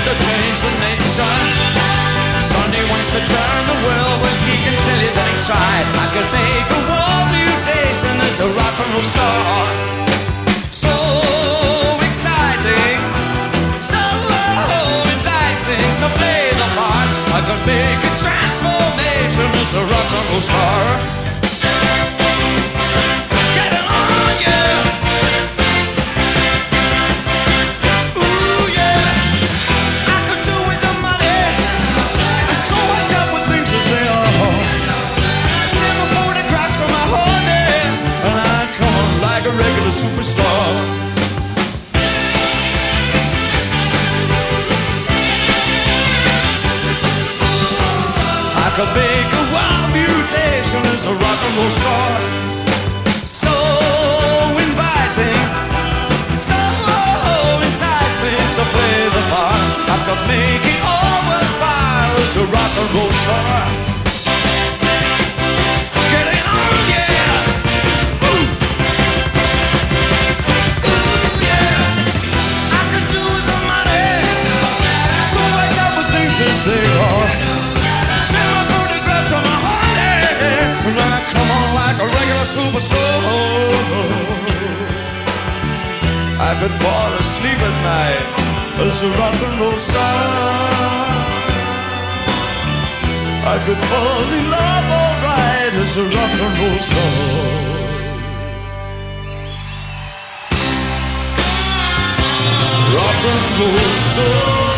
to change the nation. Sonny wants to turn the world, well he can tell you that he tried. I could make a world mutation as a rock and roll star. So exciting, so enticing to play the part. I could make a transformation as a rock and roll star. Superstar. I could make a wild mutation as a rock and roll star. So inviting, so enticing to play the part. I could make it all worthwhile as a rock and roll star. Getting on, yeah. As they are, send my photograph to my heart, and I come on like a regular superstar. I could fall asleep at night as a rock and roll star. I could fall in love alright as a rock and roll star. Rock and roll star.